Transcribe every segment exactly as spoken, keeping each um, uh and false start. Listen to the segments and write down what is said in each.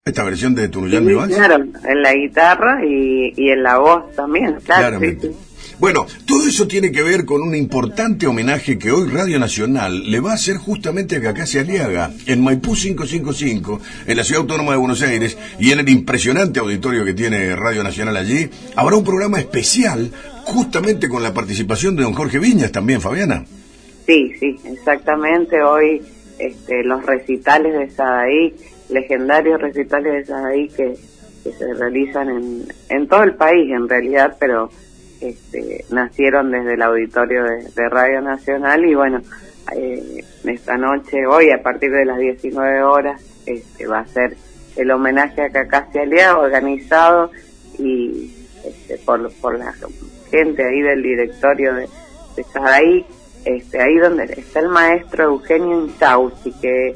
esta versión de Tunuyán Sí, Mi Vals. claro, en la guitarra y, y en la voz también, claro. Claramente. Sí, sí. Bueno, todo eso tiene que ver con un importante homenaje que hoy Radio Nacional le va a hacer justamente a Cacassia Aliaga, en Maipú quinientos cincuenta y cinco, en la Ciudad Autónoma de Buenos Aires, y en el impresionante auditorio que tiene Radio Nacional allí, habrá un programa especial justamente con la participación de don Jorge Viñas también, Fabiana. Sí, sí, exactamente. Hoy este, los recitales de Sadaí, legendarios recitales de Sadaí que, que se realizan en, en todo el país en realidad, pero este, nacieron desde el auditorio de, de Radio Nacional y bueno, eh, esta noche, hoy a partir de las diecinueve horas, este, va a ser el homenaje a Cacassia Aliaga organizado y este, por, por la gente ahí del directorio de, de Sadaí. Este, ahí donde está el maestro Eugenio Inchausti, que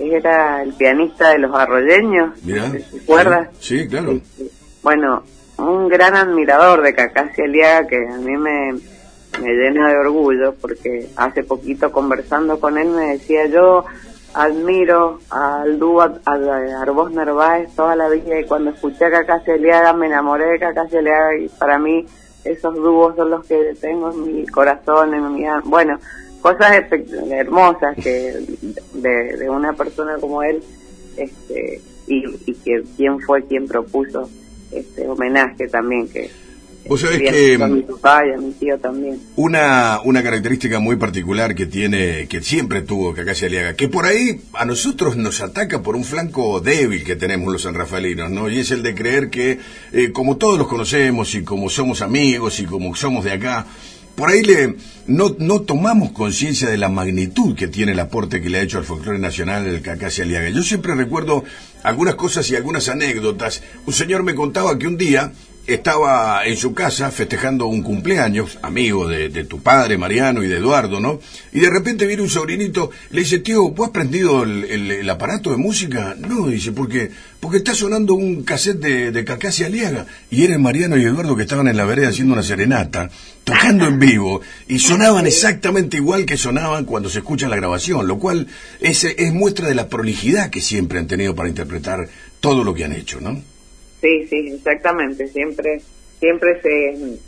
era el pianista de los Arroyeños, Mirá, ¿te acuerdas? Sí, sí, claro. Este, bueno, un gran admirador de Cacassia Aliaga que a mí me, me llena de orgullo, porque hace poquito conversando con él me decía, yo admiro al dúo, a, a Arbós Narváez toda la vida, y cuando escuché a Cacassia Aliaga me enamoré de Cacassia Aliaga, y para mí esos dúos son los que tengo en mi corazón, en mi alma. Bueno, cosas hermosas que de, de una persona como él, este, y, y que quién fue quien propuso este homenaje también, que vos sabés que a mi papá y a mi tío también. Una, una característica muy particular que tiene, que siempre tuvo Cacassia Aliaga, que por ahí a nosotros nos ataca por un flanco débil que tenemos los sanrafaelinos, ¿no? Y es el de creer que, eh, como todos los conocemos y como somos amigos y como somos de acá, por ahí le, no, no tomamos conciencia de la magnitud que tiene el aporte que le ha hecho al folclore nacional el Cacassia Aliaga. Yo siempre recuerdo algunas cosas y algunas anécdotas. Un señor me contaba que un día estaba en su casa festejando un cumpleaños, amigo de, de tu padre, Mariano, y de Eduardo, ¿no? Y de repente viene un sobrinito, le dice, tío, ¿vos has prendido el, el, el aparato de música? No, dice, ¿por qué? Porque está sonando un cassette de, de Cacassia Aliaga. Y eran Mariano y Eduardo que estaban en la vereda haciendo una serenata, tocando en vivo, y sonaban exactamente igual que sonaban cuando se escucha la grabación, lo cual es, es muestra de la prolijidad que siempre han tenido para interpretar todo lo que han hecho, ¿no? Sí, sí, exactamente. Siempre, siempre se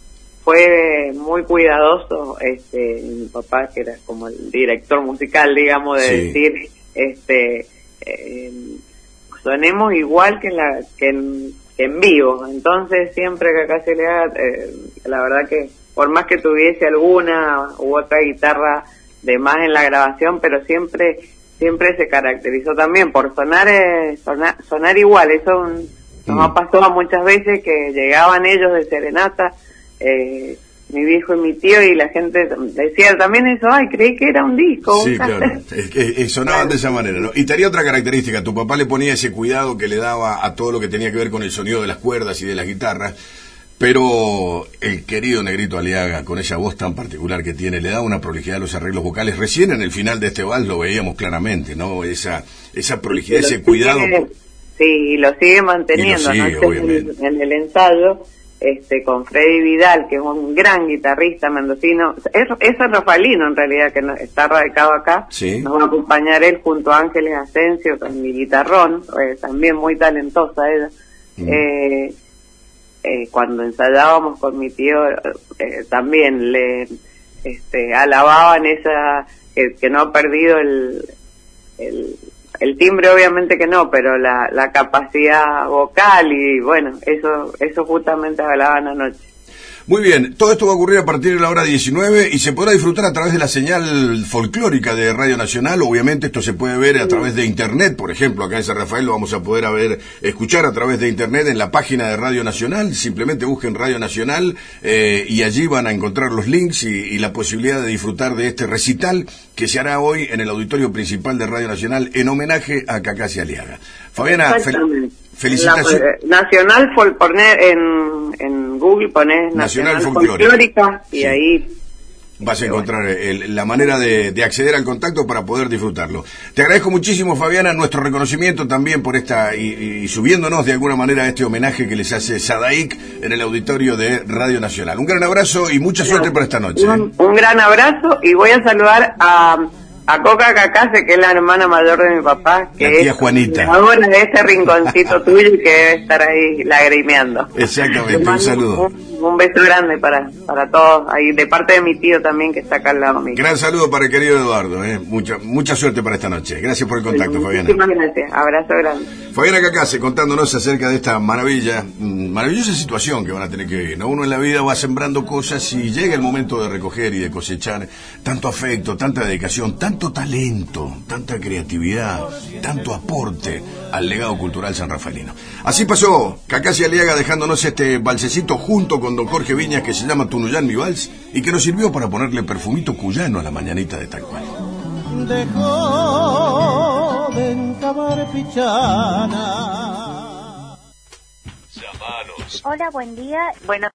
fue muy cuidadoso, este, mi papá, que era como el director musical, digamos, de Sí. decir, este, eh, sonemos igual que en la que en, que en vivo. Entonces siempre Cacassia Aliaga, eh, la verdad que por más que tuviese alguna u otra guitarra de más en la grabación, pero siempre, siempre se caracterizó también por sonar, eh, sonar, sonar igual. Eso un, nos ha pasado muchas veces que llegaban ellos de serenata, eh, mi viejo y mi tío, y la gente decía también eso, ay, creí que era un disco. Sí, un claro, es que es, sonaban de esa manera, ¿no? Y tenía otra característica, tu papá le ponía ese cuidado que le daba a todo lo que tenía que ver con el sonido de las cuerdas y de las guitarras, pero el querido Negrito Aliaga, con esa voz tan particular que tiene, le da una prolijidad a los arreglos vocales. Recién en el final de este vals lo veíamos claramente, ¿no? Esa, esa prolijidad, ese cuidado. Sí, y lo sigue manteniendo, Y lo sigue, ¿no? obviamente. En, en el ensayo, este, con Freddy Vidal, que es un gran guitarrista mendocino, es, es rafaelino en realidad, que no, está radicado acá, Sí. nos va a acompañar él junto a Ángeles Asensio, con mi guitarrón, eh, también muy talentosa ella. Mm. Eh, eh, cuando ensayábamos con mi tío, eh, también le este, alababan esa, que, que no ha perdido el... el El timbre obviamente que no, pero la, la capacidad vocal, y bueno, eso eso justamente hablaban anoche. Muy bien, todo esto va a ocurrir a partir de la hora diecinueve y se podrá disfrutar a través de la señal folclórica de Radio Nacional. Obviamente esto se puede ver a través de internet, por ejemplo, acá en San Rafael lo vamos a poder a ver, escuchar a través de internet en la página de Radio Nacional. Simplemente busquen Radio Nacional eh, y allí van a encontrar los links y, y la posibilidad de disfrutar de este recital que se hará hoy en el auditorio principal de Radio Nacional en homenaje a Cacassia Aliaga. Fabiana, fel felicitaciones. La, nacional, fol, poner en, en Google ponés Nacional, Nacional Folclórica, Folclórica y sí. Ahí vas a encontrar el, la manera de, de acceder al contacto para poder disfrutarlo. Te agradezco muchísimo, Fabiana, nuestro reconocimiento también por esta, y, y subiéndonos de alguna manera a este homenaje que les hace Sadaic en el auditorio de Radio Nacional. Un gran abrazo y mucha suerte para esta noche. Un, un gran abrazo, y voy a saludar a, a Coca Cacase, que es la hermana mayor de mi papá, que la tía es Juanita. ahora de este rinconcito tuyo y que debe estar ahí lagrimeando. Exactamente, un saludo. Un, un beso grande para para todos, ahí de parte de mi tío también, que está acá al lado mío. Gran saludo para el querido Eduardo, eh. mucha, mucha suerte para esta noche. Gracias por el contacto, Sí, Fabiana. muchísimas gracias, abrazo grande. Fabiana Cacase contándonos acerca de esta maravilla, maravillosa situación que van a tener que vivir, ¿no? Uno en la vida va sembrando cosas y llega el momento de recoger y de cosechar tanto afecto, tanta dedicación, tanto talento, tanta creatividad, tanto aporte al legado cultural sanrafaelino. Así pasó Cacase Aliaga dejándonos este balsecito junto con don Jorge Viñas que se llama Tunuyán mi vals y que nos sirvió para ponerle perfumito cuyano a la mañanita de tal cual. Dejó de encabar pichana. Hola, buen día. Bueno.